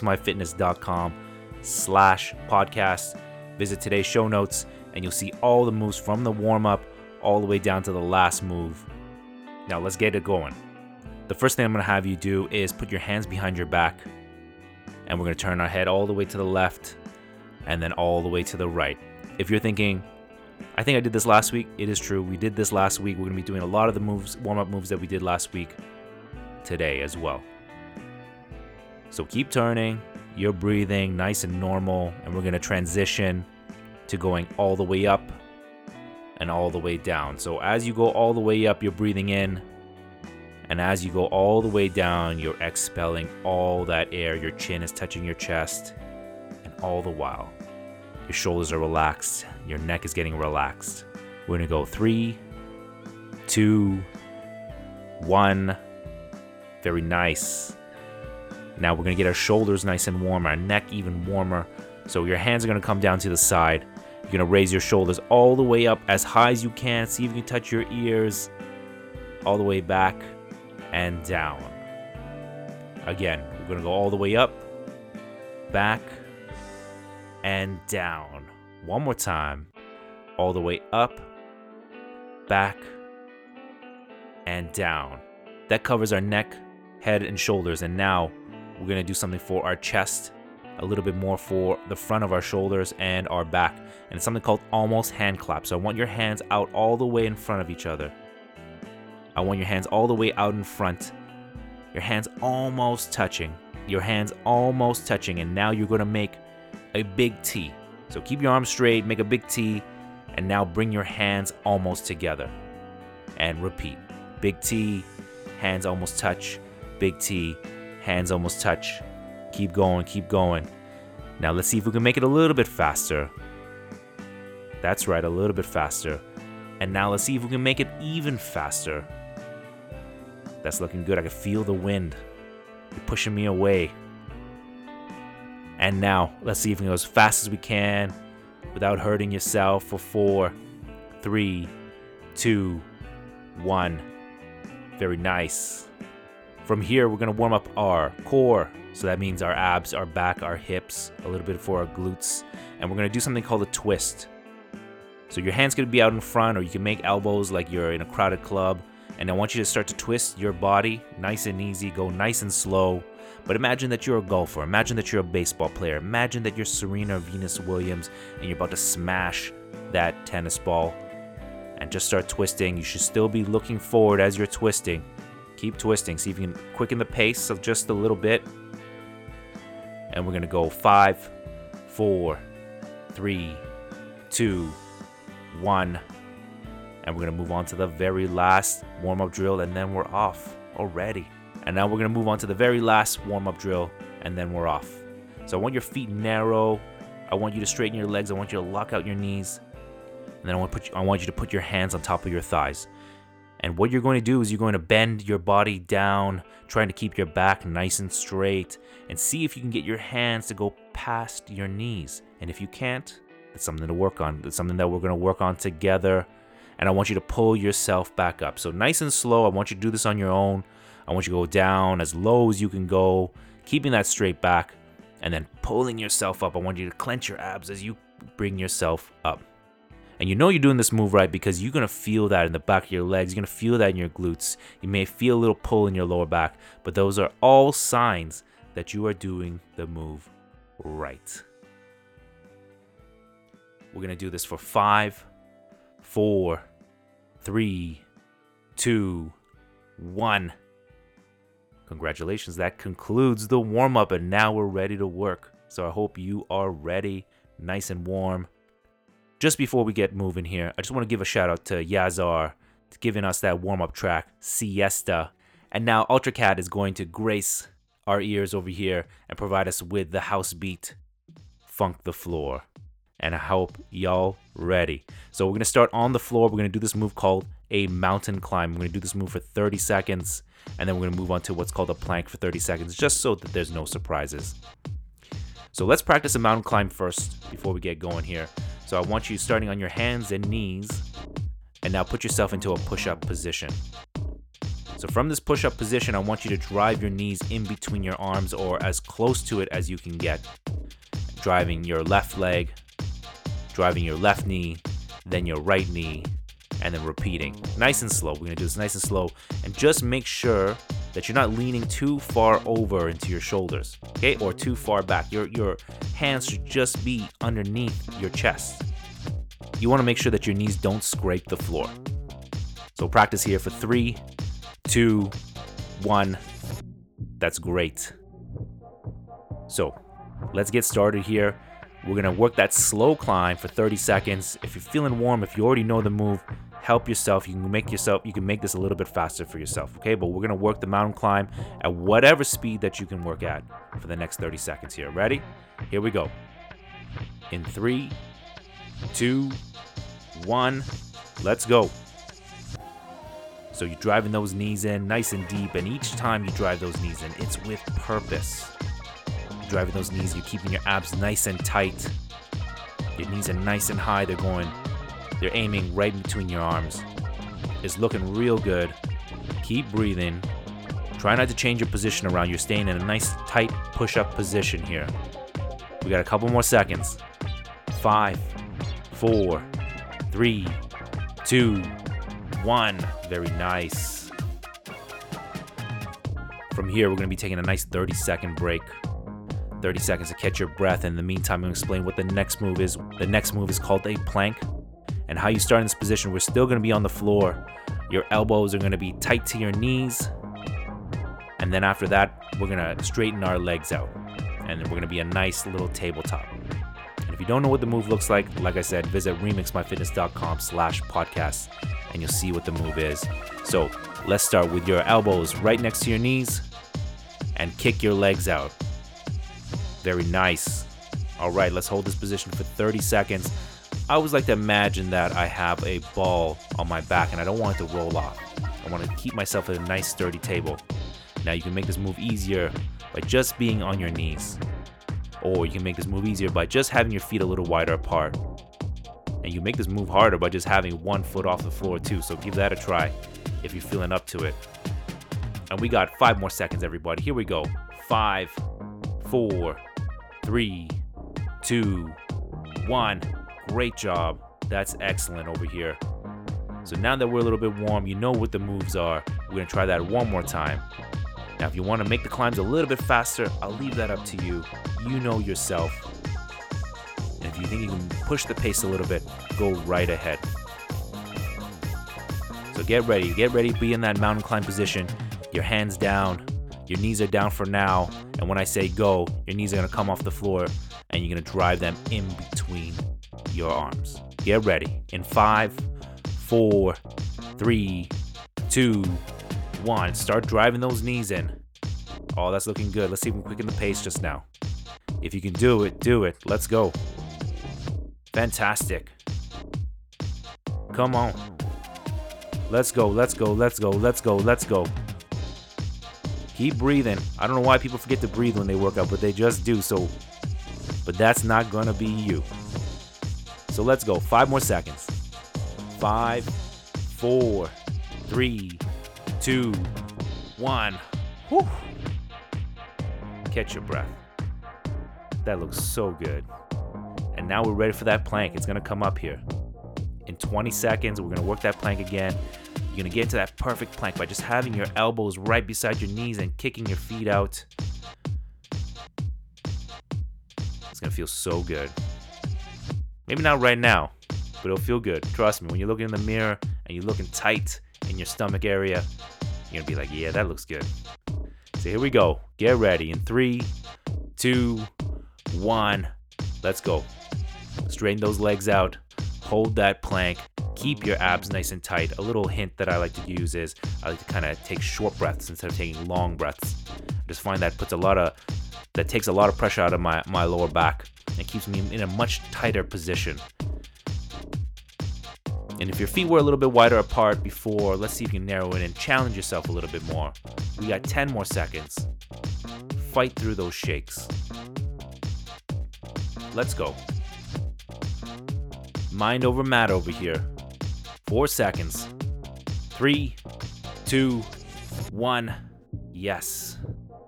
S2: remixmyfitness.com/podcast. Visit today's show notes and you'll see all the moves from the warm-up all the way down to the last move. Now let's get it going. The first thing I'm going to have you do is put your hands behind your back, and we're going to turn our head all the way to the left and then all the way to the right. If you're thinking, I think I did this last week, it is true. We did this last week. We're going to be doing a lot of the moves, warm-up moves that we did last week today as well. So keep turning, you're breathing nice and normal, and we're going to transition to going all the way up and all the way down. So as you go all the way up, you're breathing in, and as you go all the way down, you're expelling all that air. Your chin is touching your chest, and all the while, your shoulders are relaxed, your neck is getting relaxed. We're going to go 3, 2, 1. Very nice. Now we're going to get our shoulders nice and warm, our neck even warmer. So your hands are going to come down to the side. You're going to raise your shoulders all the way up as high as you can. See if you can touch your ears. All the way back and down. Again, we're going to go all the way up, back, and down. One more time. All the way up, back, and down. That covers our neck, head, and shoulders. And now we're going to do something for our chest, a little bit more for the front of our shoulders and our back. And it's something called almost hand clap. So I want your hands out all the way in front of each other. I want your hands all the way out in front. Your hands almost touching. Your hands almost touching. And now you're going to make a big T. So keep your arms straight, make a big T, and now bring your hands almost together. And repeat. Big T, hands almost touch. Big T, hands almost touch. Keep going, keep going. Now let's see if we can make it a little bit faster. That's right, a little bit faster. And now let's see if we can make it even faster. That's looking good. I can feel the wind. You're pushing me away. And now let's see if we can go as fast as we can without hurting yourself for 4, 3, 2, 1. Very nice. From here, we're going to warm up our core. So that means our abs, our back, our hips, a little bit for our glutes. And we're going to do something called a twist. So your hand's going to be out in front, or you can make elbows like you're in a crowded club. And I want you to start to twist your body nice and easy, go nice and slow. But imagine that you're a golfer. Imagine that you're a baseball player. Imagine that you're Serena Venus Williams and you're about to smash that tennis ball. And just start twisting. You should still be looking forward as you're twisting. Keep twisting. See if you can quicken the pace of just a little bit. And we're going to go 5, 4, 3, 2, 1. And we're going to move on to the very last warm-up drill, and then we're off already. And now we're going to move on to the very last warm-up drill, and then we're off. So I want your feet narrow. I want you to straighten your legs. I want you to lock out your knees. And then I want you to put your hands on top of your thighs. And what you're going to do is you're going to bend your body down, trying to keep your back nice and straight, and see if you can get your hands to go past your knees. And if you can't, it's something to work on. It's something that we're going to work on together. And I want you to pull yourself back up. So nice and slow. I want you to do this on your own. I want you to go down as low as you can go, keeping that straight back, and then pulling yourself up. I want you to clench your abs as you bring yourself up. And you know you're doing this move right because you're going to feel that in the back of your legs. You're going to feel that in your glutes. You may feel a little pull in your lower back, but those are all signs that you are doing the move right. We're going to do this for 5, 4, 3, 2, 1. Congratulations, that concludes the warm-up, and now we're ready to work. So I hope you are ready, nice and warm. Just before we get moving here, I just want to give a shout out to Yazar for giving us that warm-up track, Siesta. And now UltraCat is going to grace our ears over here and provide us with the house beat, Funk the Floor. And I hope y'all ready. So we're going to start on the floor. We're going to do this move called a mountain climb. We're going to do this move for 30 seconds. And then we're going to move on to what's called a plank for 30 seconds, just so that there's no surprises. So let's practice a mountain climb first before we get going here. So I want you starting on your hands and knees. And now put yourself into a push-up position. So from this push-up position, I want you to drive your knees in between your arms or as close to it as you can get. Driving your left leg, driving your left knee, then your right knee, and then repeating. Nice and slow. We're going to do this nice and slow. And just make sure that you're not leaning too far over into your shoulders, okay? Or too far back. Your hands should just be underneath your chest. You want to make sure that your knees don't scrape the floor. So practice here for 3, 2, 1. That's great. So let's get started here. We're going to work that slow climb for 30 seconds. If you're feeling warm, if you already know the move, help yourself. You can make this a little bit faster for yourself, okay? But we're going to work the mountain climb at whatever speed that you can work at for the next 30 seconds here. Ready? Here we go. In 3, 2, 1, let's go. So you're driving those knees in nice and deep, and each time you drive those knees in, it's with purpose. You're driving those knees, you're keeping your abs nice and tight. Your knees are nice and high, they're aiming right in between your arms. It's looking real good. Keep breathing. Try not to change your position around. You're staying in a nice tight push-up position here. We got a couple more seconds. 5, 4, 3, 2, 1. Very nice. From here, we're going to be taking a nice 30-second break. 30 seconds to catch your breath. In the meantime, I'm going to explain what the next move is. The next move is called a plank. And how you start in this position, we're still going to be on the floor. Your elbows are going to be tight to your knees. And then after that, we're going to straighten our legs out. And then we're going to be a nice little tabletop. And if you don't know what the move looks like I said, visit remixmyfitness.com/podcast and you'll see what the move is. So let's start with your elbows right next to your knees and kick your legs out. Very nice. All right, let's hold this position for 30 seconds. I always like to imagine that I have a ball on my back and I don't want it to roll off. I want to keep myself at a nice sturdy table. Now you can make this move easier by just being on your knees. Or you can make this move easier by just having your feet a little wider apart. And you make this move harder by just having one foot off the floor too. So give that a try if you're feeling up to it. And we got 5 more seconds, everybody. Here we go. 5, 4, 3, 2, 1. Great job. That's excellent over here. So now that we're a little bit warm, you know what the moves are. We're going to try that one more time. Now, if you want to make the climbs a little bit faster, I'll leave that up to you. You know yourself. And if you think you can push the pace a little bit, go right ahead. So get ready. Be in that mountain climb position. Your hands down. Your knees are down for now. And when I say go, your knees are going to come off the floor and you're going to drive them in between your arms. Get ready. In 5, 4, 3, 2, 1. Start driving those knees in. Oh, that's looking good. Let's see if we can quicken the pace just now. If you can do it, do it. Let's go. Fantastic. Come on. Let's go. Keep breathing. I don't know why people forget to breathe when they work out, but they just do. But that's not gonna be you. So let's go. 5 more seconds. 5, 4, 3, 2, 1. Whew. Catch your breath. That looks so good. And now we're ready for that plank. It's gonna come up here. In 20 seconds, we're gonna work that plank again. You're gonna get into that perfect plank by just having your elbows right beside your knees and kicking your feet out. It's gonna feel so good. Maybe not right now, but it'll feel good. Trust me, when you're looking in the mirror and you're looking tight in your stomach area, you're gonna be like, yeah, that looks good. So here we go. Get ready. In 3, 2, 1, let's go. Straighten those legs out. Hold that plank. Keep your abs nice and tight. A little hint that I like to use is I like to kind of take short breaths instead of taking long breaths. I just find that takes a lot of pressure out of my lower back and keeps me in a much tighter position. And if your feet were a little bit wider apart before, let's see if you can narrow it and challenge yourself a little bit more. We got 10 more seconds. Fight through those shakes. Let's go. Mind over mat over here. 4 seconds. 3, 2, 1. Yes.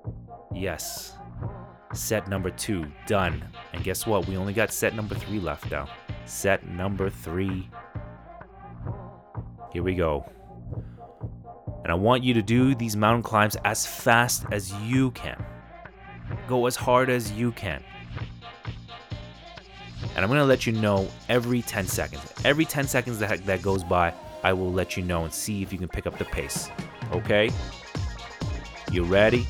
S2: Set number 2 done. And guess what? We only got set number 3 left now. Set number 3. Here we go. And I want you to do these mountain climbs as fast as you can. Go as hard as you can. And I'm going to let you know every 10 seconds. Every 10 seconds that goes by, I will let you know and see if you can pick up the pace. Okay? You ready?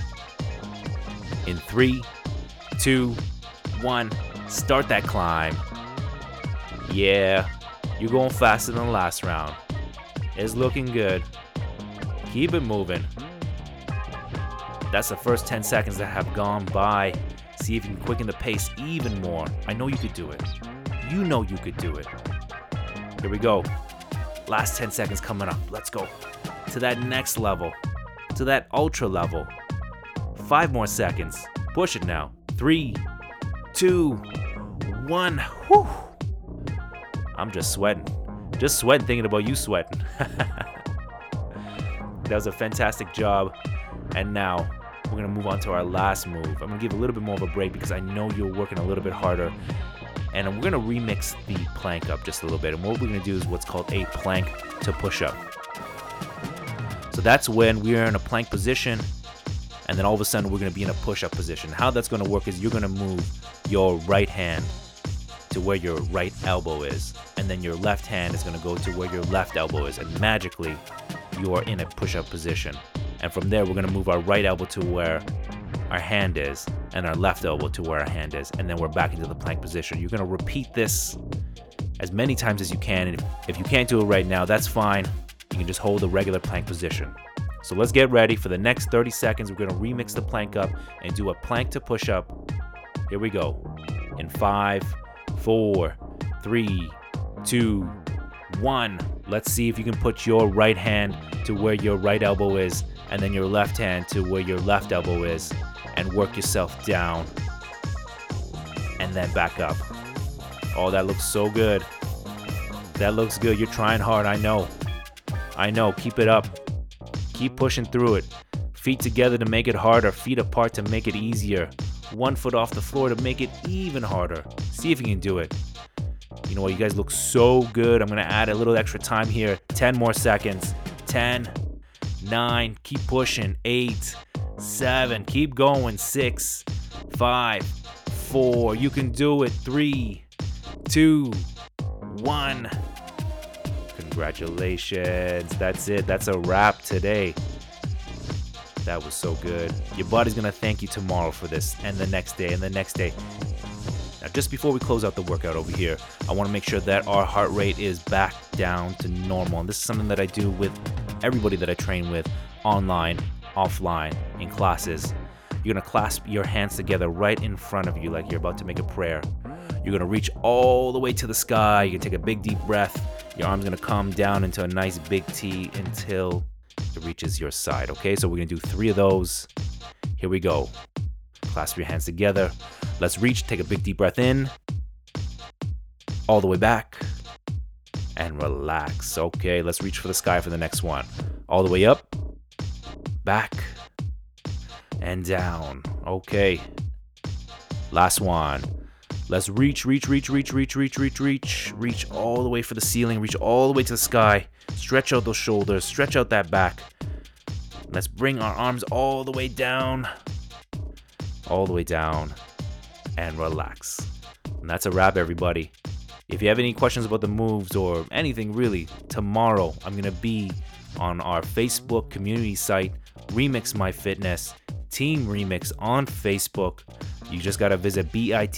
S2: In 3, 2, 1, start that climb. Yeah, you're going faster than the last round. It's looking good. Keep it moving. That's the first 10 seconds that have gone by. See if you can quicken the pace even more. I know you could do it. You know you could do it. Here we go. Last 10 seconds coming up. Let's go. To that next level. To that ultra level. 5 more seconds. Push it now. 3, 2, 1. Whew. I'm just sweating. Just sweating thinking about you sweating. That was a fantastic job. And now we're going to move on to our last move. I'm going to give a little bit more of a break because I know you're working a little bit harder. And we're going to remix the plank up just a little bit. And what we're going to do is what's called a plank to push up. So that's when we're in a plank position. And then all of a sudden we're going to be in a push-up position. How that's going to work is you're going to move your right hand to where your right elbow is. And then your left hand is going to go to where your left elbow is. And magically, you are in a push-up position. And from there, we're going to move our right elbow to where our hand is and our left elbow to where our hand is. And then we're back into the plank position. You're going to repeat this as many times as you can. And if you can't do it right now, that's fine. You can just hold a regular plank position. So let's get ready. For the next 30 seconds, we're going to remix the plank up and do a plank to push up. Here we go. In 5, 4, 3, 2, 1. Let's see if you can put your right hand to where your right elbow is and then your left hand to where your left elbow is and work yourself down and then back up. Oh, that looks so good. That looks good. You're trying hard. I know. Keep it up. Keep pushing through it. Feet together to make it harder. Feet apart to make it easier. 1 foot off the floor to make it even harder. See if you can do it. You know what? You guys look so good. I'm going to add a little extra time here. 10 more seconds. 10, 9, keep pushing. 8, 7, keep going. 6, 5, 4, you can do it. 3, 2, 1. Congratulations. That's it. That's a wrap today. That was so good. Your body's going to thank you tomorrow for this, and the next day, and the next day. Now, just before we close out the workout over here, I want to make sure that our heart rate is back down to normal. And this is something that I do with everybody that I train with, online, offline, in classes. You're going to clasp your hands together right in front of you like you're about to make a prayer. You're going to reach all the way to the sky. You can take a big deep breath. Your arm's gonna come down into a nice big T until it reaches your side, okay? So we're gonna do 3 of those. Here we go. Clasp your hands together. Let's reach, take a big deep breath in. All the way back. And relax. Okay, let's reach for the sky for the next one. All the way up. Back. And down. Okay. Last one. Let's reach all the way for the ceiling, reach all the way to the sky. Stretch out those shoulders, stretch out that back. Let's bring our arms all the way down, and relax. And that's a wrap, everybody. If you have any questions about the moves or anything really, tomorrow I'm going to be on our Facebook community site, Remix My Fitness, Team Remix on Facebook. You just got to visit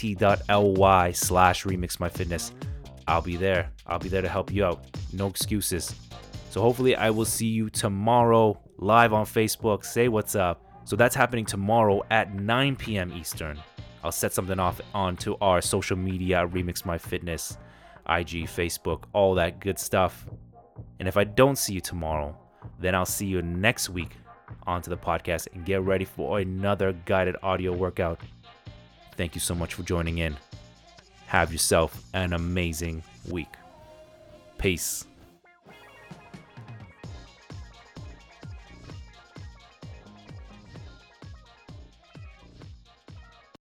S2: bit.ly/remixmyfitness. I'll be there. I'll be there to help you out. No excuses. So hopefully I will see you tomorrow live on Facebook. Say what's up. So that's happening tomorrow at 9 p.m. Eastern. I'll set something off onto our social media, Remix My Fitness, IG, Facebook, all that good stuff. And if I don't see you tomorrow, then I'll see you next week onto the podcast and get ready for another guided audio workout. Thank you so much for joining in. Have yourself an amazing week. Peace.